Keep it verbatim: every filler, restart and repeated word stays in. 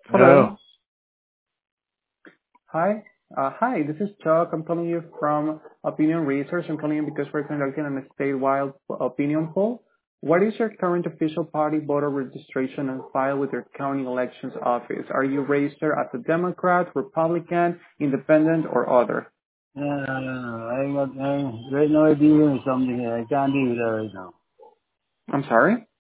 Hello. Hello. Hi. Uh, hi, this is Chuck. I'm calling you from Opinion Research. I'm calling you because we're conducting a statewide opinion poll. What is your current official party voter registration and file with your county elections office? Are you registered as a Democrat, Republican, Independent, or other? Uh, I got I right now I dealing with something here. I can't deal with that right now. I'm sorry?